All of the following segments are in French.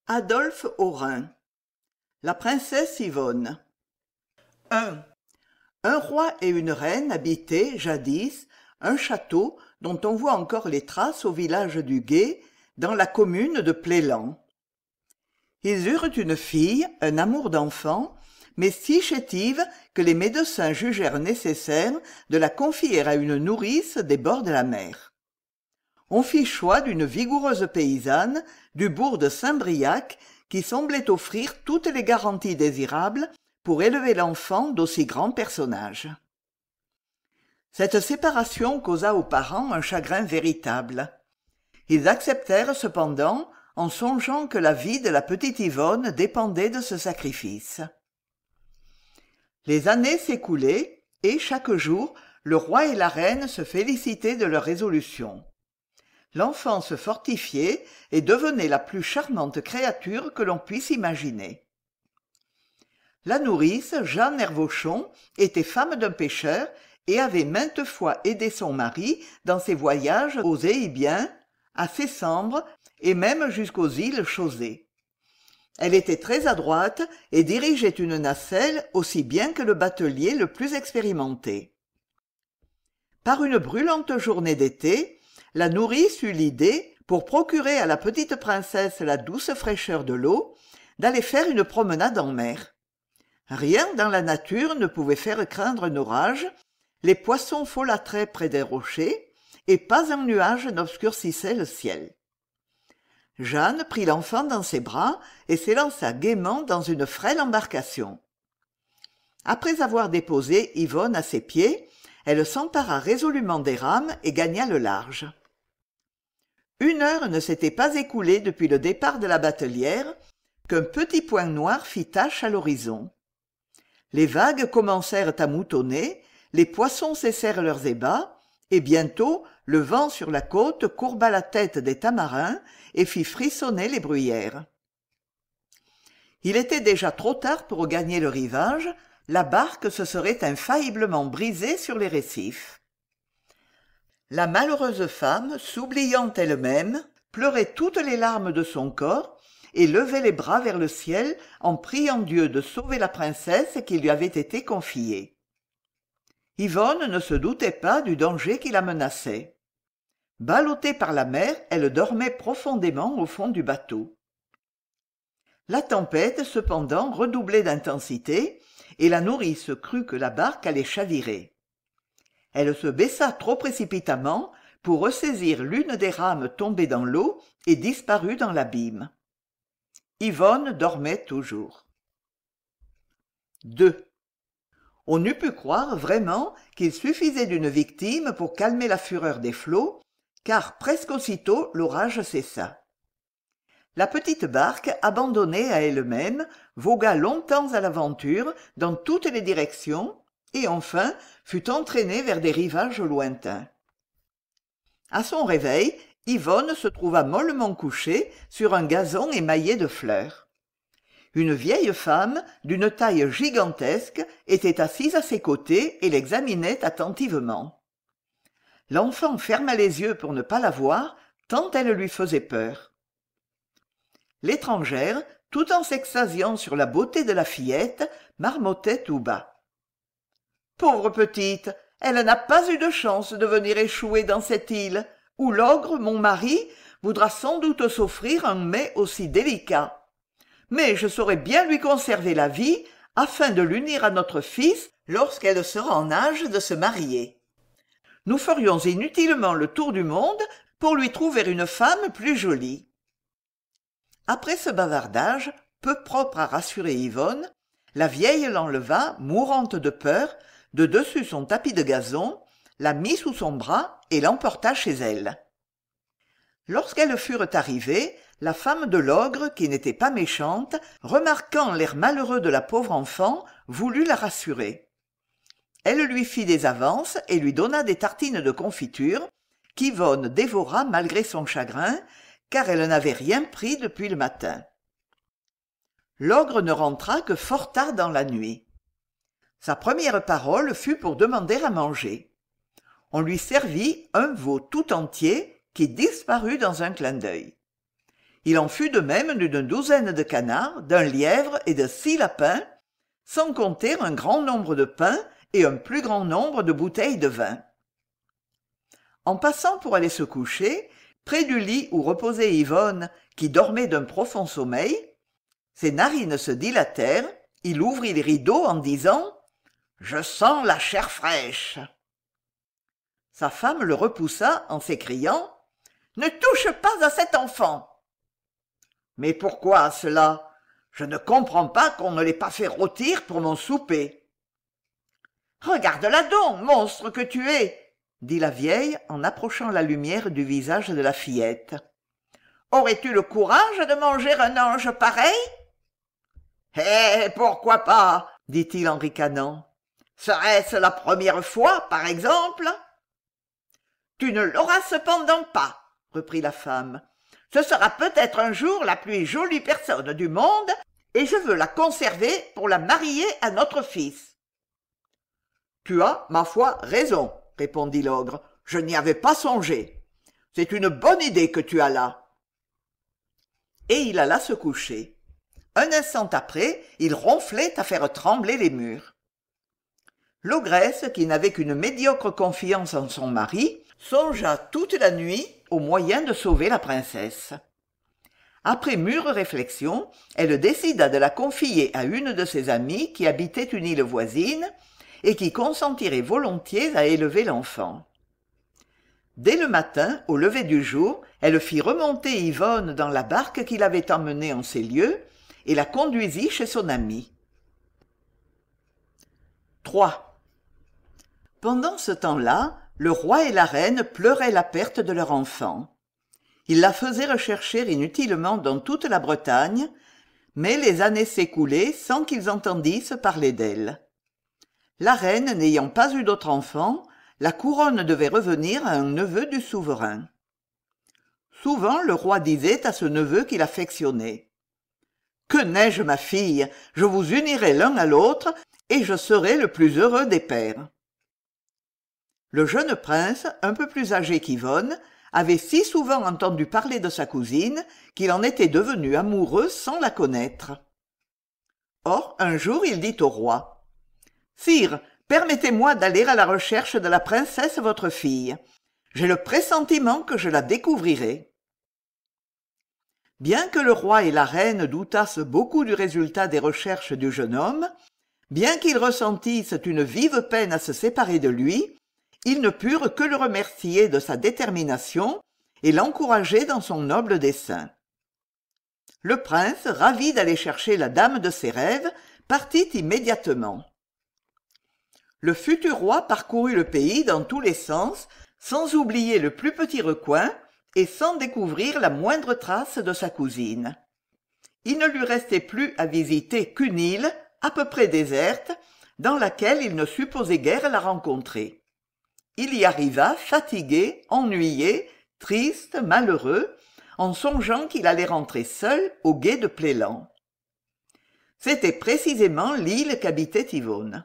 Adolphe Haurin. La princesse Yvonne. 1. Un roi et une reine habitaient, jadis, un château dont on voit encore les traces au village du Gué, dans la commune de Plélan. Ils eurent une fille, un amour d'enfant, mais si chétive que les médecins jugèrent nécessaire de la confier à une nourrice des bords de la mer. On fit choix d'une vigoureuse paysanne du bourg de Saint-Briac qui semblait offrir toutes les garanties désirables pour élever l'enfant d'aussi grands personnages. Cette séparation causa aux parents un chagrin véritable. Ils acceptèrent cependant en songeant que la vie de la petite Yvonne dépendait de ce sacrifice. Les années s'écoulaient et chaque jour le roi et la reine se félicitaient de leur résolution. L'enfant se fortifiait et devenait la plus charmante créature que l'on puisse imaginer. La nourrice, Jeanne Hervauchon, était femme d'un pêcheur et avait maintes fois aidé son mari dans ses voyages aux Éibiens, à Cécembre et même jusqu'aux îles Chausée. Elle était très adroite et dirigeait une nacelle aussi bien que le batelier le plus expérimenté. Par une brûlante journée d'été, la nourrice eut l'idée, pour procurer à la petite princesse la douce fraîcheur de l'eau, d'aller faire une promenade en mer. Rien dans la nature ne pouvait faire craindre un orage, les poissons folâtraient près des rochers, et pas un nuage n'obscurcissait le ciel. Jeanne prit l'enfant dans ses bras et s'élança gaiement dans une frêle embarcation. Après avoir déposé Yvonne à ses pieds, elle s'empara résolument des rames et gagna le large. 1 heure ne s'était pas écoulée depuis le départ de la batelière qu'un petit point noir fit tache à l'horizon. Les vagues commencèrent à moutonner, les poissons cessèrent leurs ébats, et bientôt le vent sur la côte courba la tête des tamarins et fit frissonner les bruyères. Il était déjà trop tard pour gagner le rivage, la barque se serait infailliblement brisée sur les récifs. La malheureuse femme, s'oubliant elle-même, pleurait toutes les larmes de son corps et levait les bras vers le ciel en priant Dieu de sauver la princesse qui lui avait été confiée. Yvonne ne se doutait pas du danger qui la menaçait. Ballottée par la mer, elle dormait profondément au fond du bateau. La tempête, cependant, redoublait d'intensité, et la nourrice crut que la barque allait chavirer. Elle se baissa trop précipitamment pour ressaisir l'une des rames tombées dans l'eau et disparut dans l'abîme. Yvonne dormait toujours. 2. On eût pu croire vraiment qu'il suffisait d'une victime pour calmer la fureur des flots, car presque aussitôt l'orage cessa. La petite barque, abandonnée à elle-même, vogua longtemps à l'aventure dans toutes les directions, et enfin fut entraînée vers des rivages lointains. À son réveil, Yvonne se trouva mollement couchée sur un gazon émaillé de fleurs. Une vieille femme, d'une taille gigantesque, était assise à ses côtés et l'examinait attentivement. L'enfant ferma les yeux pour ne pas la voir, tant elle lui faisait peur. L'étrangère, tout en s'extasiant sur la beauté de la fillette, marmottait tout bas. « Pauvre petite, elle n'a pas eu de chance de venir échouer dans cette île, où l'ogre, mon mari, voudra sans doute s'offrir un mets aussi délicat. Mais je saurai bien lui conserver la vie, afin de l'unir à notre fils lorsqu'elle sera en âge de se marier. Nous ferions inutilement le tour du monde pour lui trouver une femme plus jolie. » Après ce bavardage, peu propre à rassurer Yvonne, la vieille l'enleva, mourante de peur, de dessus son tapis de gazon, la mit sous son bras et l'emporta chez elle. Lorsqu'elles furent arrivées, la femme de l'ogre, qui n'était pas méchante, remarquant l'air malheureux de la pauvre enfant, voulut la rassurer. Elle lui fit des avances et lui donna des tartines de confiture, qu'Yvonne dévora malgré son chagrin, car elle n'avait rien pris depuis le matin. L'ogre ne rentra que fort tard dans la nuit. Sa première parole fut pour demander à manger. On lui servit un veau tout entier qui disparut dans un clin d'œil. Il en fut de même d'une douzaine de canards, d'un lièvre et de 6 lapins, sans compter un grand nombre de pains et un plus grand nombre de bouteilles de vin. En passant pour aller se coucher, près du lit où reposait Yvonne, qui dormait d'un profond sommeil, ses narines se dilatèrent, il ouvrit les rideaux en disant « Je sens la chair fraîche ». Sa femme le repoussa en s'écriant « Ne touche pas à cet enfant !»« Mais pourquoi cela ? Je ne comprends pas qu'on ne l'ait pas fait rôtir pour mon souper. »« Regarde-la donc, monstre que tu es !» dit la vieille en approchant la lumière du visage de la fillette. « Aurais-tu le courage de manger un ange pareil ?»« Eh, pourquoi pas ?» dit-il en ricanant. « Serait-ce la première fois, par exemple ?»« Tu ne l'auras cependant pas, » reprit la femme. « Ce sera peut-être un jour la plus jolie personne du monde, et je veux la conserver pour la marier à notre fils. »« Tu as, ma foi, raison, » répondit l'ogre. « Je n'y avais pas songé. C'est une bonne idée que tu as là. » Et il alla se coucher. Un instant après, il ronflait à faire trembler les murs. L'ogresse, qui n'avait qu'une médiocre confiance en son mari, songea toute la nuit au moyen de sauver la princesse. Après mûre réflexion, elle décida de la confier à une de ses amies qui habitait une île voisine et qui consentirait volontiers à élever l'enfant. Dès le matin, au lever du jour, elle fit remonter Yvonne dans la barque qui l'avait emmenée en ces lieux et la conduisit chez son amie. 3. Pendant ce temps-là, le roi et la reine pleuraient la perte de leur enfant. Ils la faisaient rechercher inutilement dans toute la Bretagne, mais les années s'écoulaient sans qu'ils entendissent parler d'elle. La reine n'ayant pas eu d'autre enfant, la couronne devait revenir à un neveu du souverain. Souvent le roi disait à ce neveu qu'il affectionnait « Que n'ai-je, ma fille, je vous unirai l'un à l'autre, et je serai le plus heureux des pères. » Le jeune prince, un peu plus âgé qu'Yvonne, avait si souvent entendu parler de sa cousine qu'il en était devenu amoureux sans la connaître. Or, un jour, il dit au roi « Sire, permettez-moi d'aller à la recherche de la princesse votre fille. J'ai le pressentiment que je la découvrirai. » Bien que le roi et la reine doutassent beaucoup du résultat des recherches du jeune homme, bien qu'ils ressentissent une vive peine à se séparer de lui, ils ne purent que le remercier de sa détermination et l'encourager dans son noble dessein. Le prince, ravi d'aller chercher la dame de ses rêves, partit immédiatement. Le futur roi parcourut le pays dans tous les sens, sans oublier le plus petit recoin et sans découvrir la moindre trace de sa cousine. Il ne lui restait plus à visiter qu'une île, à peu près déserte, dans laquelle il ne supposait guère la rencontrer. Il y arriva fatigué, ennuyé, triste, malheureux, en songeant qu'il allait rentrer seul au gué de Plélan. C'était précisément l'île qu'habitait Yvonne.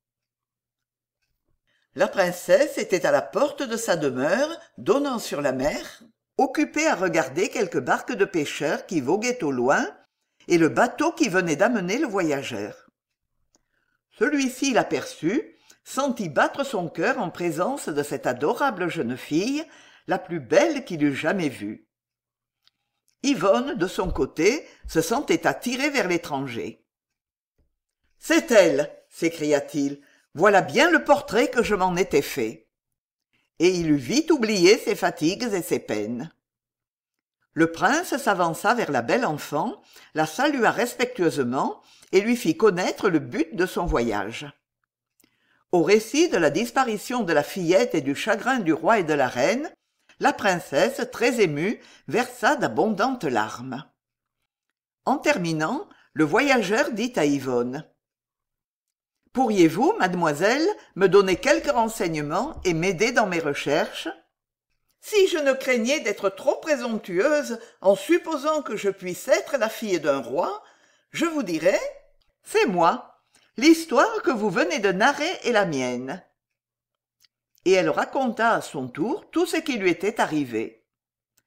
La princesse était à la porte de sa demeure, donnant sur la mer, occupée à regarder quelques barques de pêcheurs qui voguaient au loin, et le bateau qui venait d'amener le voyageur. Celui-ci l'aperçut, sentit battre son cœur en présence de cette adorable jeune fille, la plus belle qu'il eût jamais vue. Yvonne, de son côté, se sentait attirée vers l'étranger. « C'est elle !» s'écria-t-il. « Voilà bien le portrait que je m'en étais fait. » Et il eut vite oublié ses fatigues et ses peines. Le prince s'avança vers la belle enfant, la salua respectueusement et lui fit connaître le but de son voyage. Au récit de la disparition de la fillette et du chagrin du roi et de la reine, la princesse, très émue, versa d'abondantes larmes. En terminant, le voyageur dit à Yvonne « Pourriez-vous, mademoiselle, me donner quelques renseignements et m'aider dans mes recherches ? Si je ne craignais d'être trop présomptueuse en supposant que je puisse être la fille d'un roi, je vous dirais « C'est moi. L'histoire que vous venez de narrer est la mienne. » Et elle raconta à son tour tout ce qui lui était arrivé. «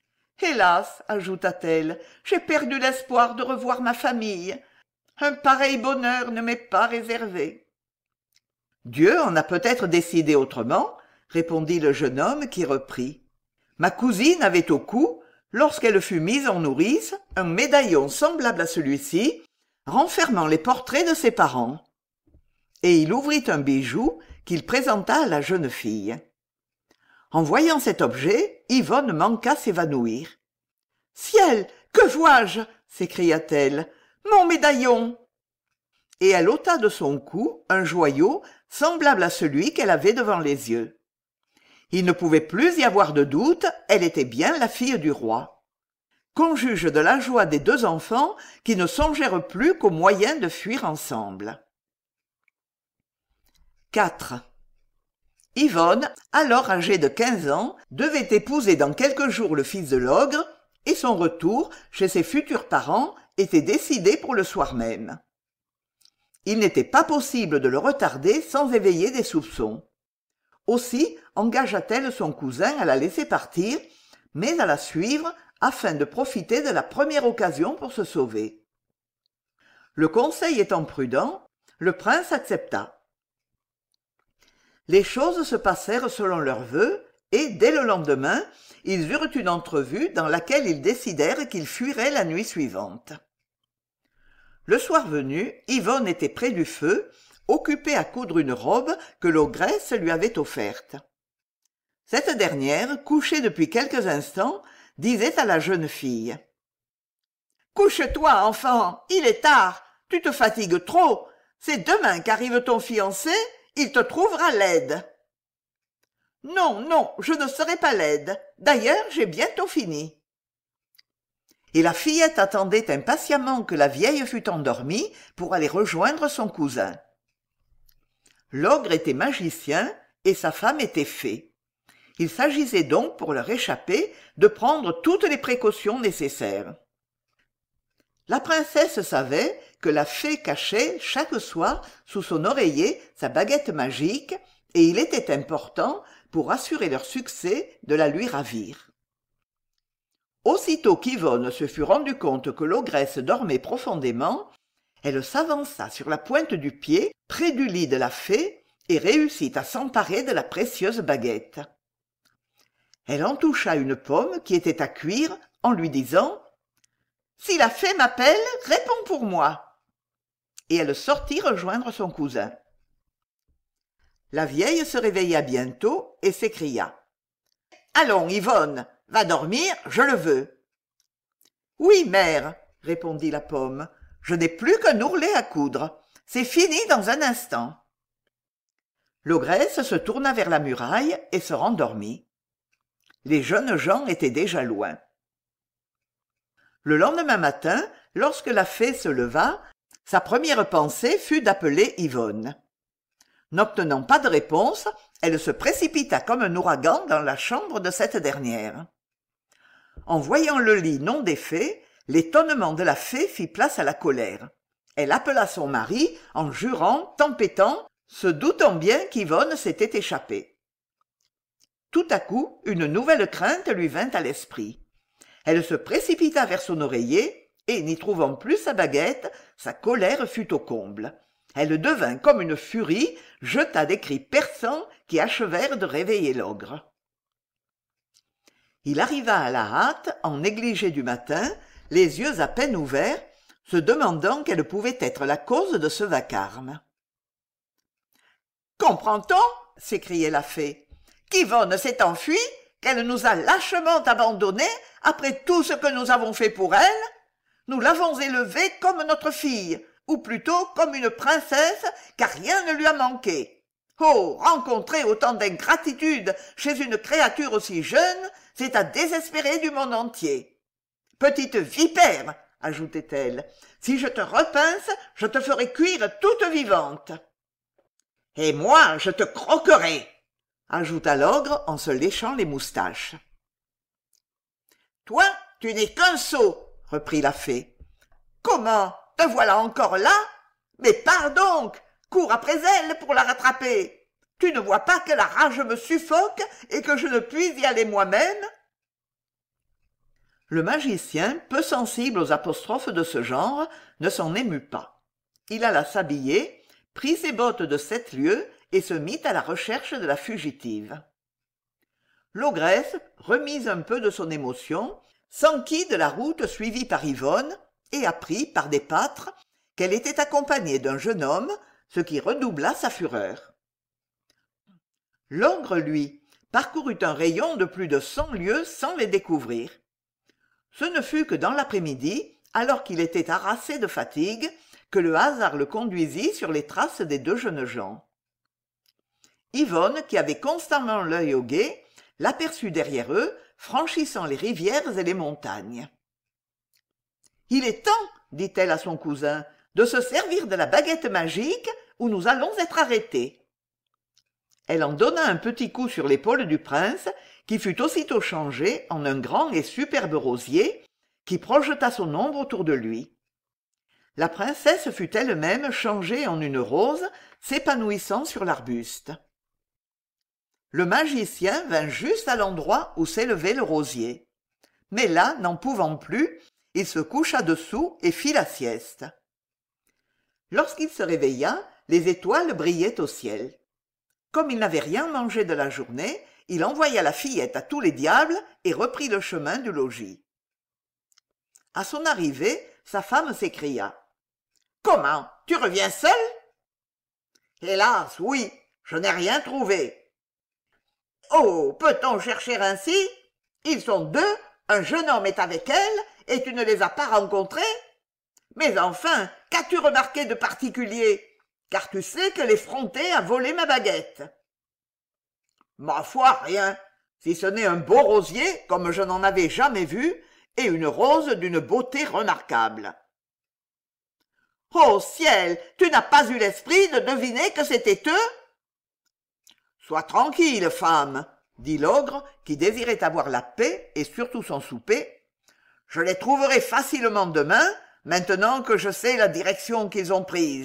Hélas, ajouta-t-elle, j'ai perdu l'espoir de revoir ma famille. Un pareil bonheur ne m'est pas réservé. Dieu en a peut-être décidé autrement, répondit le jeune homme qui reprit. Ma cousine avait au cou, lorsqu'elle fut mise en nourrice, un médaillon semblable à celui-ci, renfermant les portraits de ses parents. Et il ouvrit un bijou qu'il présenta à la jeune fille. En voyant cet objet, Yvonne manqua s'évanouir. « Ciel, que vois-je » s'écria-t-elle. « Mon médaillon !» Et elle ôta de son cou un joyau semblable à celui qu'elle avait devant les yeux. Il ne pouvait plus y avoir de doute, elle était bien la fille du roi. Qu'on juge de la joie des deux enfants qui ne songèrent plus qu'au moyen de fuir ensemble. 4. Yvonne, alors âgée de 15 ans, devait épouser dans quelques jours le fils de l'ogre, et son retour chez ses futurs parents était décidé pour le soir même. Il n'était pas possible de le retarder sans éveiller des soupçons. Aussi engagea-t-elle son cousin à la laisser partir, mais à la suivre afin de profiter de la première occasion pour se sauver. Le conseil étant prudent, le prince accepta. Les choses se passèrent selon leurs vœux, et dès le lendemain, ils eurent une entrevue dans laquelle ils décidèrent qu'ils fuiraient la nuit suivante. Le soir venu, Yvonne était près du feu, occupée à coudre une robe que l'ogresse lui avait offerte. Cette dernière, couchée depuis quelques instants, disait à la jeune fille : « Couche-toi, enfant, il est tard, tu te fatigues trop, c'est demain qu'arrive ton fiancé, il te trouvera laide. »« Non, non, je ne serai pas laide, d'ailleurs j'ai bientôt fini. » Et la fillette attendait impatiemment que la vieille fût endormie pour aller rejoindre son cousin. L'ogre était magicien et sa femme était fée. Il s'agissait donc pour leur échapper de prendre toutes les précautions nécessaires. La princesse savait que la fée cachait chaque soir sous son oreiller sa baguette magique et il était important, pour assurer leur succès, de la lui ravir. Aussitôt qu'Yvonne se fut rendu compte que l'ogresse dormait profondément, elle s'avança sur la pointe du pied près du lit de la fée et réussit à s'emparer de la précieuse baguette. Elle en toucha une pomme qui était à cuire en lui disant « Si la fée m'appelle, réponds pour moi !» Et elle sortit rejoindre son cousin. La vieille se réveilla bientôt et s'écria « Allons, Yvonne, va dormir, je le veux. »« Oui, mère, » répondit la pomme, « je n'ai plus qu'un ourlet à coudre. C'est fini dans un instant. » L'ogresse se tourna vers la muraille et se rendormit. Les jeunes gens étaient déjà loin. Le lendemain matin, lorsque la fée se leva, sa première pensée fut d'appeler Yvonne. N'obtenant pas de réponse, elle se précipita comme un ouragan dans la chambre de cette dernière. En voyant le lit non défait, l'étonnement de la fée fit place à la colère. Elle appela son mari en jurant, tempêtant, se doutant bien qu'Yvonne s'était échappée. Tout à coup, une nouvelle crainte lui vint à l'esprit. Elle se précipita vers son oreiller et, n'y trouvant plus sa baguette, sa colère fut au comble. Elle devint comme une furie, jeta des cris perçants qui achevèrent de réveiller l'ogre. Il arriva à la hâte, en négligé du matin, les yeux à peine ouverts, se demandant quelle pouvait être la cause de ce vacarme. « Comprend-on » s'écriait la fée, « qu'Yvonne s'est enfuie, qu'elle nous a lâchement abandonnés après tout ce que nous avons fait pour elle? Nous l'avons élevée comme notre fille, ou plutôt comme une princesse, car rien ne lui a manqué. Oh, rencontrer autant d'ingratitude chez une créature aussi jeune, c'est à désespérer du monde entier. Petite vipère, ajoutait-elle, si je te repince, je te ferai cuire toute vivante. Et moi, je te croquerai, ajouta l'ogre en se léchant les moustaches. Toi, tu n'es qu'un sot, reprit la fée. Comment, te voilà encore là? Mais pars donc, cours après elle pour la rattraper. Tu ne vois pas que la rage me suffoque et que je ne puis y aller moi-même? Le magicien, peu sensible aux apostrophes de ce genre, ne s'en émut pas. Il alla s'habiller, prit ses bottes de 7 lieues et se mit à la recherche de la fugitive. L'ogresse, remise un peu de son émotion, s'enquit de la route suivie par Yvonne et apprit, par des pâtres, qu'elle était accompagnée d'un jeune homme, ce qui redoubla sa fureur. L'ogre, lui, parcourut un rayon de plus de 100 lieues sans les découvrir. Ce ne fut que dans l'après-midi, alors qu'il était harassé de fatigue, que le hasard le conduisit sur les traces des 2 jeunes gens. Yvonne, qui avait constamment l'œil au guet, l'aperçut derrière eux, franchissant les rivières et les montagnes. « Il est temps, dit-elle à son cousin, de se servir de la baguette magique ou nous allons être arrêtés. » Elle en donna un petit coup sur l'épaule du prince, qui fut aussitôt changé en un grand et superbe rosier, qui projeta son ombre autour de lui. La princesse fut elle-même changée en une rose, s'épanouissant sur l'arbuste. Le magicien vint juste à l'endroit où s'élevait le rosier. Mais là, n'en pouvant plus, il se coucha dessous et fit la sieste. Lorsqu'il se réveilla, les étoiles brillaient au ciel. Comme il n'avait rien mangé de la journée, il envoya la fillette à tous les diables et reprit le chemin du logis. À son arrivée, sa femme s'écria. « Comment, tu reviens seul ?»« Hélas, oui, je n'ai rien trouvé. »« Oh, peut-on chercher ainsi? Ils sont 2, un jeune homme est avec elle, et tu ne les as pas rencontrés? Mais enfin, qu'as-tu remarqué de particulier? Car tu sais que l'effronté a volé ma baguette. »« Ma foi, rien, si ce n'est un beau rosier, comme je n'en avais jamais vu, et une rose d'une beauté remarquable. »« Oh ciel, tu n'as pas eu l'esprit de deviner que c'était eux? »« Sois tranquille, femme, dit l'ogre, qui désirait avoir la paix et surtout son souper. Je les trouverai facilement demain, maintenant que je sais la direction qu'ils ont prise. »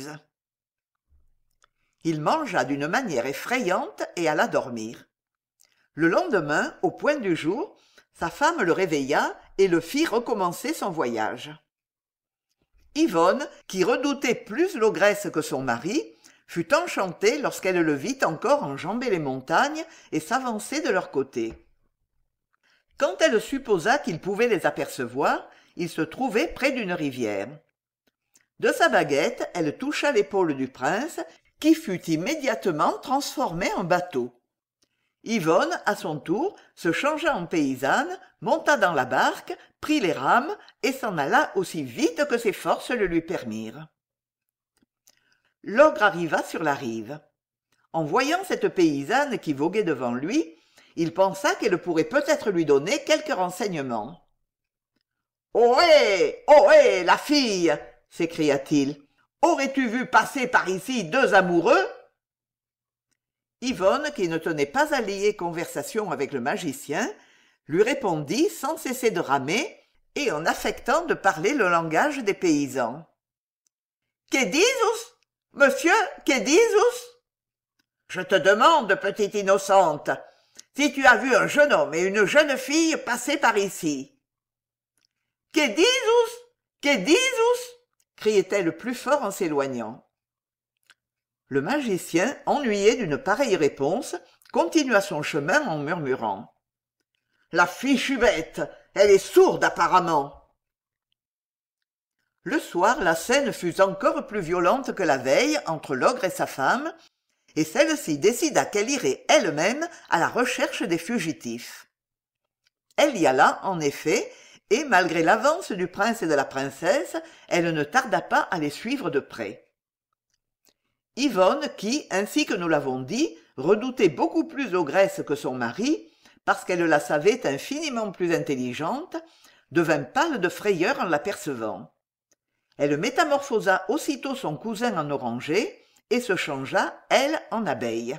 Il mangea d'une manière effrayante et alla dormir. Le lendemain, au point du jour, sa femme le réveilla et le fit recommencer son voyage. Yvonne, qui redoutait plus l'ogresse que son mari, fut enchantée lorsqu'elle le vit encore enjamber les montagnes et s'avancer de leur côté. Quand elle supposa qu'il pouvait les apercevoir, il se trouvait près d'une rivière. De sa baguette, elle toucha l'épaule du prince, qui fut immédiatement transformé en bateau. Yvonne, à son tour, se changea en paysanne, monta dans la barque, prit les rames et s'en alla aussi vite que ses forces le lui permirent. L'ogre arriva sur la rive. En voyant cette paysanne qui voguait devant lui, il pensa qu'elle pourrait peut-être lui donner quelques renseignements. « Ohé, ohé, la fille !» s'écria-t-il. « Aurais-tu vu passer par ici 2 amoureux ?» Yvonne, qui ne tenait pas à lier conversation avec le magicien, lui répondit sans cesser de ramer et en affectant de parler le langage des paysans. « Que disus, monsieur, que disus ?»« Je te demande, petite innocente, si tu as vu un jeune homme et une jeune fille passer par ici. »« Que disus, que disus ?» criait-elle plus fort en s'éloignant. Le magicien, ennuyé d'une pareille réponse, continua son chemin en murmurant. « La fichue bête, elle est sourde apparemment. » Le soir, la scène fut encore plus violente que la veille entre l'ogre et sa femme, et celle-ci décida qu'elle irait elle-même à la recherche des fugitifs. Elle y alla, en effet, et malgré l'avance du prince et de la princesse, elle ne tarda pas à les suivre de près. Yvonne, qui, ainsi que nous l'avons dit, redoutait beaucoup plus l'ogresse que son mari, parce qu'elle la savait infiniment plus intelligente, devint pâle de frayeur en l'apercevant. Elle métamorphosa aussitôt son cousin en oranger et se changea, elle, en abeille.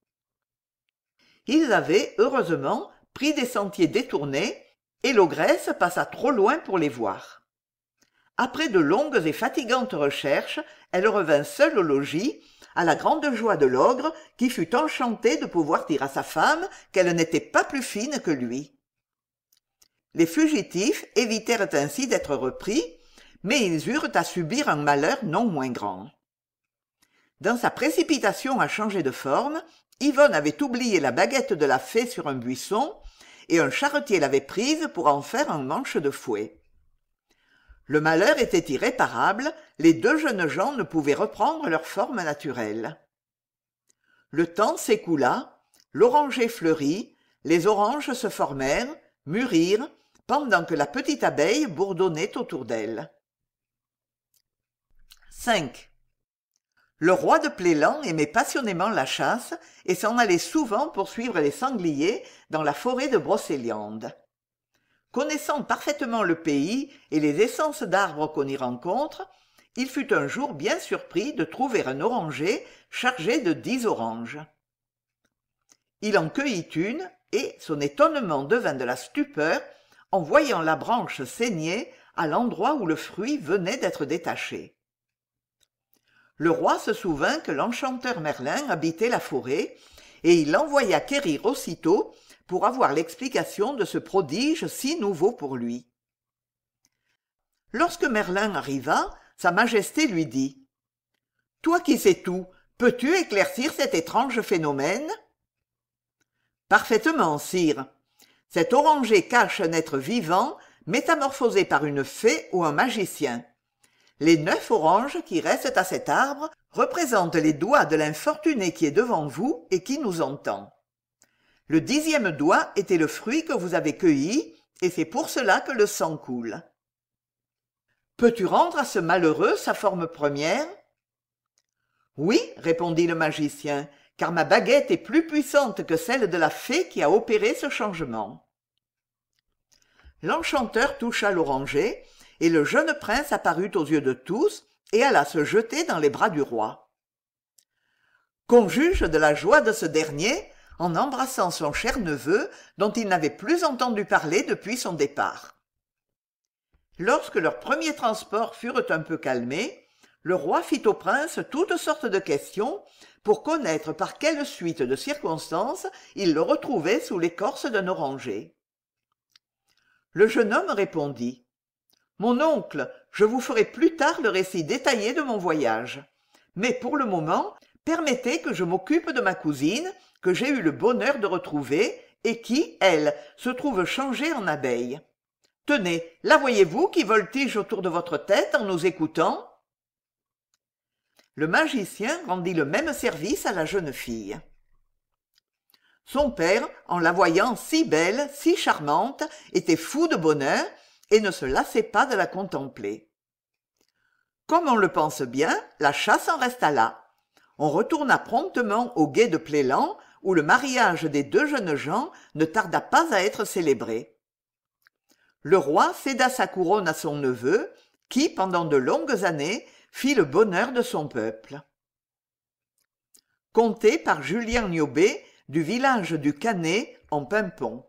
Ils avaient, heureusement, pris des sentiers détournés, et l'ogresse passa trop loin pour les voir. Après de longues et fatigantes recherches, elle revint seule au logis, à la grande joie de l'ogre, qui fut enchanté de pouvoir dire à sa femme qu'elle n'était pas plus fine que lui. Les fugitifs évitèrent ainsi d'être repris, mais ils eurent à subir un malheur non moins grand. Dans sa précipitation à changer de forme, Yvonne avait oublié la baguette de la fée sur un buisson, et un charretier l'avait prise pour en faire un manche de fouet. Le malheur était irréparable, les deux jeunes gens ne pouvaient reprendre leur forme naturelle. Le temps s'écoula, l'oranger fleurit, les oranges se formèrent, mûrirent, pendant que la petite abeille bourdonnait autour d'elle. 5. Le roi de Plélan aimait passionnément la chasse et s'en allait souvent poursuivre les sangliers dans la forêt de Brocéliande. Connaissant parfaitement le pays et les essences d'arbres qu'on y rencontre, il fut un jour bien surpris de trouver un oranger chargé de 10 oranges. Il en cueillit une, et son étonnement devint de la stupeur en voyant la branche saigner à l'endroit où le fruit venait d'être détaché. Le roi se souvint que l'enchanteur Merlin habitait la forêt, et il l'envoya quérir aussitôt pour avoir l'explication de ce prodige si nouveau pour lui. Lorsque Merlin arriva, sa majesté lui dit « Toi qui sais tout, peux-tu éclaircir cet étrange phénomène ?»« Parfaitement, sire. Cet oranger cache un être vivant, métamorphosé par une fée ou un magicien. Les 9 oranges qui restent à cet arbre représentent les doigts de l'infortuné qui est devant vous et qui nous entend. Le 10e doigt était le fruit que vous avez cueilli, et c'est pour cela que le sang coule. Peux-tu rendre à ce malheureux sa forme première ? Oui, répondit le magicien, car ma baguette est plus puissante que celle de la fée qui a opéré ce changement. L'enchanteur toucha l'oranger, et le jeune prince apparut aux yeux de tous et alla se jeter dans les bras du roi. Qu'on juge de la joie de ce dernier en embrassant son cher neveu dont il n'avait plus entendu parler depuis son départ. Lorsque leurs premiers transports furent un peu calmés, le roi fit au prince toutes sortes de questions pour connaître par quelle suite de circonstances il le retrouvait sous l'écorce d'un oranger. Le jeune homme répondit « Mon oncle, je vous ferai plus tard le récit détaillé de mon voyage. Mais pour le moment, permettez que je m'occupe de ma cousine, que j'ai eu le bonheur de retrouver, et qui, elle, se trouve changée en abeille. Tenez, la voyez-vous qui voltige autour de votre tête en nous écoutant ?» Le magicien rendit le même service à la jeune fille. Son père, en la voyant si belle, si charmante, était fou de bonheur et ne se lassait pas de la contempler. Comme on le pense bien, la chasse en resta là. On retourna promptement au gué de Plélan, où le mariage des deux jeunes gens ne tarda pas à être célébré. Le roi céda sa couronne à son neveu, qui, pendant de longues années, fit le bonheur de son peuple. Conté par Julien Niobé du village du Canet en Pimpon.